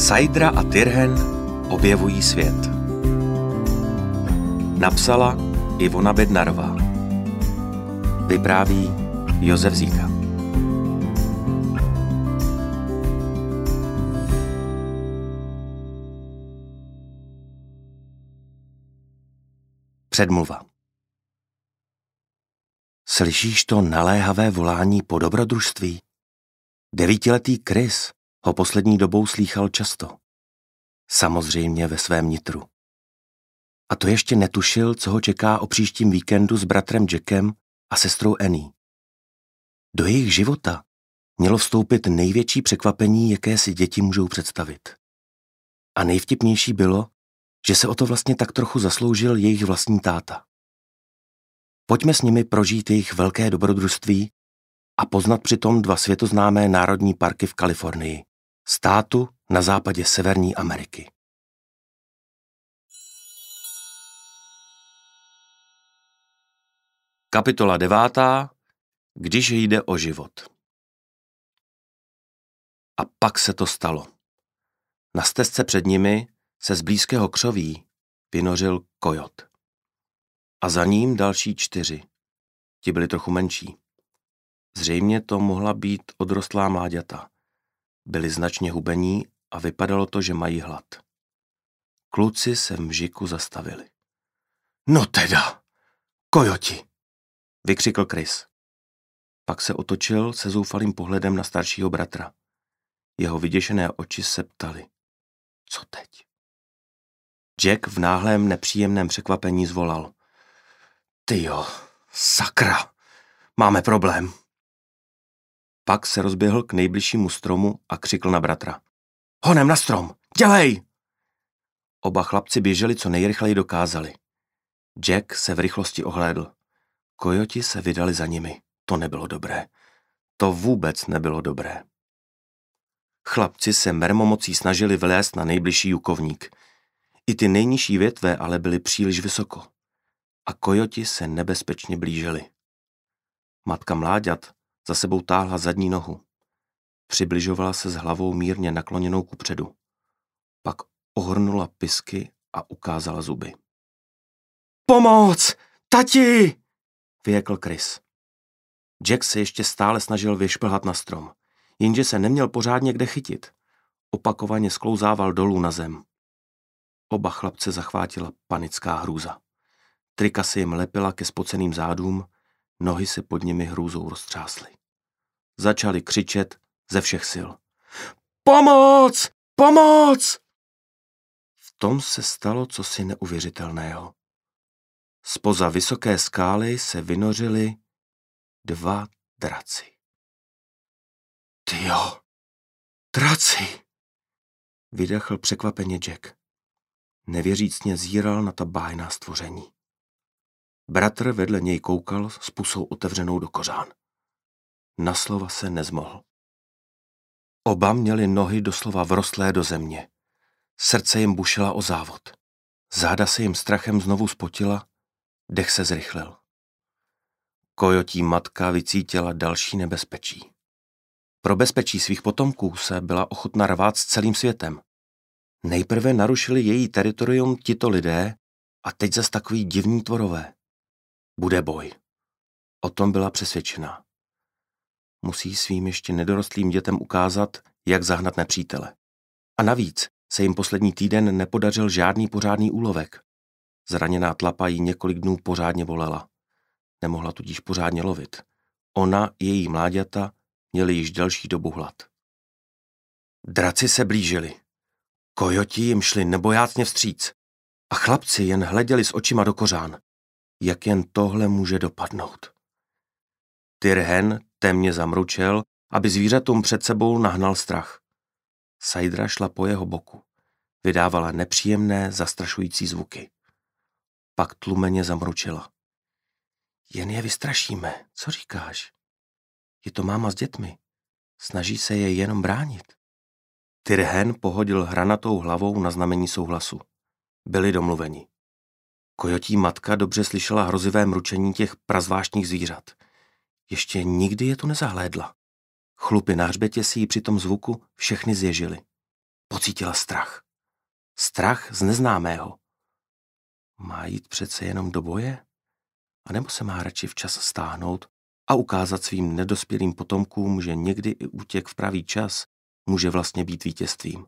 Sajdra a Tyrhen objevují svět. Napsala Ivona Bednarová. Vypráví Josef Zíka. Předmluva. Slyšíš to naléhavé volání po dobrodružství? 9letý Chris ho poslední dobou slýchal často. Samozřejmě ve svém nitru. A to ještě netušil, co ho čeká o příštím víkendu s bratrem Jackem a sestrou Annie. Do jejich života mělo vstoupit největší překvapení, jaké si děti můžou představit. A nejvtipnější bylo, že se o to vlastně tak trochu zasloužil jejich vlastní táta. Pojďme s nimi prožít jejich velké dobrodružství a poznat přitom dva světoznámé národní parky v Kalifornii, státu na západě Severní Ameriky. Kapitola 9. Když jde o život. A pak se to stalo. Na stezce před nimi se z blízkého křoví vynořil kojot. A za ním další 4. Ti byli trochu menší. Zřejmě to mohla být odrostlá mláďata. Byli značně hubení a vypadalo to, že mají hlad. Kluci se v mžiku zastavili. No teda, kojoti, vykřikl Chris. Pak se otočil se zoufalým pohledem na staršího bratra. Jeho vyděšené oči se ptaly. Co teď? Jack v náhlém nepříjemném překvapení zvolal. Tyjo, sakra, máme problém. Pak se rozběhl k nejbližšímu stromu a křikl na bratra. Honem na strom, dělej! Oba chlapci běželi, co nejrychleji dokázali. Jack se v rychlosti ohlédl. Kojoti se vydali za nimi. To nebylo dobré. To vůbec nebylo dobré. Chlapci se mermomocí snažili vylézt na nejbližší jukovník. I ty nejnižší větve ale byly příliš vysoko. A kojoti se nebezpečně blížili. Matka mláďat za sebou táhla zadní nohu. Přibližovala se s hlavou mírně nakloněnou kupředu. Pak ohrnula pisky a ukázala zuby. Pomoc! Tati! Vyjekl Chris. Jack se ještě stále snažil vyšplhat na strom, jenže se neměl pořádně kde chytit. Opakovaně sklouzával dolů na zem. Oba chlapce zachvátila panická hrůza. Trika se jim lepila ke spoceným zádům, nohy se pod nimi hrůzou roztřásly. Začali křičet ze všech sil. Pomoc! Pomoc! V tom se stalo cosi neuvěřitelného. Zpoza vysoké skály se vynořili 2 draci. Tyjo, draci! Vydechl překvapeně Jack. Nevěřícně zíral na ta bájná stvoření. Bratr vedle něj koukal s pusou otevřenou do kořán. Na slova se nezmohl. Oba měli nohy doslova vrostlé do země. Srdce jim bušila o závod. Záda se jim strachem znovu spotila, dech se zrychlil. Kojotí matka vycítila další nebezpečí. Pro bezpečí svých potomků se byla ochotna rvát s celým světem. Nejprve narušili její teritorium tito lidé a teď zas takový divní tvorové. Bude boj. O tom byla přesvědčená. Musí svým ještě nedorostlým dětem ukázat, jak zahnat nepřítele. A navíc se jim poslední týden nepodařil žádný pořádný úlovek. Zraněná tlapa jí několik dnů pořádně bolela. Nemohla tudíž pořádně lovit. Ona i její mláďata měli již delší dobu hlad. Draci se blížili. Kojoti jim šli nebojácně vstříc. A chlapci jen hleděli s očima do kořán. Jak jen tohle může dopadnout. Tyrhen temně zamručel, aby zvířatům před sebou nahnal strach. Sajdra šla po jeho boku. Vydávala nepříjemné, zastrašující zvuky. Pak tlumeně zamručila. Jen je vystrašíme, co říkáš? Je to máma s dětmi. Snaží se je jenom bránit. Tyrhen pohodil hranatou hlavou na znamení souhlasu. Byli domluveni. Kojotí matka dobře slyšela hrozivé mručení těch prazvláštních zvířat. Ještě nikdy je tu nezahlédla. Chlupy na hřbetě si jí při tom zvuku všechny zježily. Pocítila strach. Strach z neznámého. Má jít přece jenom do boje? A nebo se má radši včas stáhnout a ukázat svým nedospělým potomkům, že někdy i útěk v pravý čas může vlastně být vítězstvím?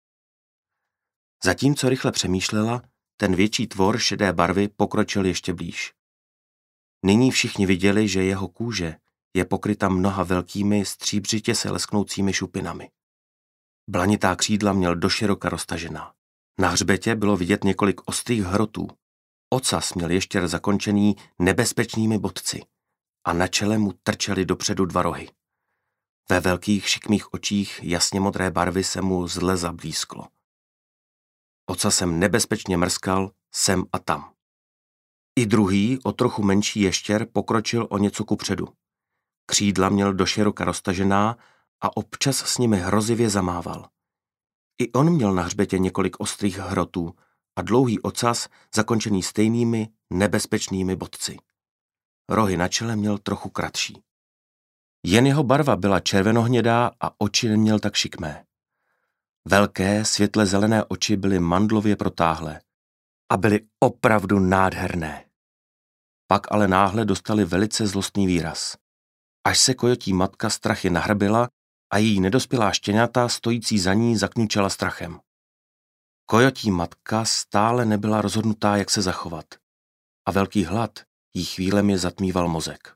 Zatímco rychle přemýšlela, ten větší tvor šedé barvy pokročil ještě blíž. Nyní všichni viděli, že jeho kůže je pokryta mnoha velkými, stříbřitě se lesknoucími šupinami. Blanitá křídla měl doširoka roztažená. Na hřbetě bylo vidět několik ostrých hrotů. Ocas měl ještěr zakončený nebezpečnými bodci a na čele mu trčely dopředu 2 rohy. Ve velkých šikmých očích jasně modré barvy se mu zle zablísklo. Ocasem nebezpečně mrskal sem a tam. I druhý, o trochu menší ještěr pokročil o něco kupředu. Křídla měl doširoka roztažená a občas s nimi hrozivě zamával. I on měl na hřbetě několik ostrých hrotů a dlouhý ocas zakončený stejnými nebezpečnými bodci. Rohy na čele měl trochu kratší. Jen jeho barva byla červenohnědá a oči neměl tak šikmé. Velké, světle zelené oči byly mandlově protáhlé a byly opravdu nádherné. Pak ale náhle dostali velice zlostný výraz. Až se kojotí matka strachy nahrbila a její nedospělá štěňata stojící za ní zakňučela strachem. Kojotí matka stále nebyla rozhodnutá, jak se zachovat. A velký hlad jí chvílemi zatmíval mozek.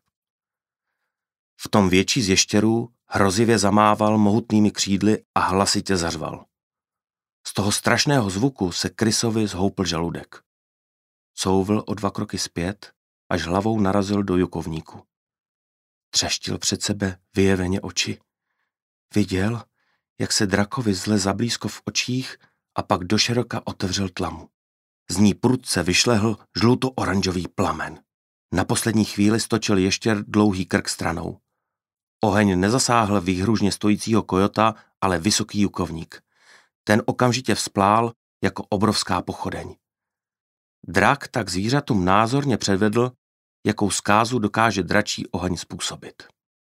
V tom větší z ještěrů hrozivě zamával mohutnými křídly a hlasitě zařval. Z toho strašného zvuku se Krysovi zhoupl žaludek. Couvl o 2 kroky zpět, až hlavou narazil do jukovníku. Třeštil před sebe vyjeveně oči. Viděl, jak se drakovi zle zablízko v očích a pak doširoka otevřel tlamu. Z ní prudce vyšlehl žluto-oranžový plamen. Na poslední chvíli stočil ještěr dlouhý krk stranou. Oheň nezasáhl výhružně stojícího kojota, ale vysoký jukovník. Ten okamžitě vzplál jako obrovská pochodeň. Drak tak zvířatům názorně předvedl, jakou zkázu dokáže dračí oheň způsobit.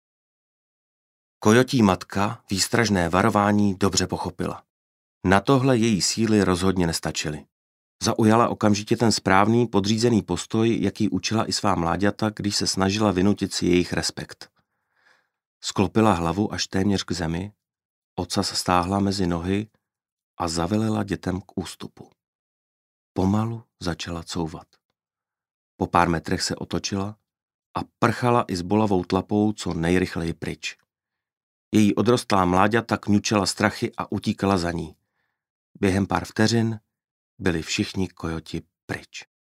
Kojotí matka výstražné varování dobře pochopila. Na tohle její síly rozhodně nestačily. Zaujala okamžitě ten správný podřízený postoj, jaký učila i svá mláďata, když se snažila vynutit si jejich respekt. Sklopila hlavu až téměř k zemi, ocas stáhla mezi nohy a zavelila dětem k ústupu. Pomalu začala couvat. Po pár metrech se otočila a prchala i s bolavou tlapou co nejrychleji pryč. Její odrostlá mláďata kňučela strachy a utíkala za ní. Během pár vteřin byli všichni kojoti pryč.